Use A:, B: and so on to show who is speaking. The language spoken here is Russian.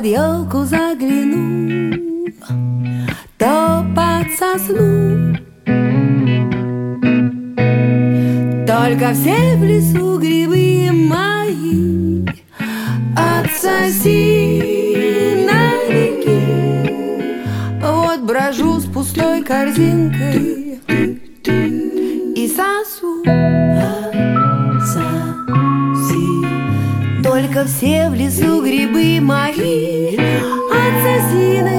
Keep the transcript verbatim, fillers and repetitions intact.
A: елку загляну, то под сосну. Только все в лесу грибы мои отсоси на реки. Вот брожу с пустой корзинкой и сосу. Только все в лесу грибы мои отсоси на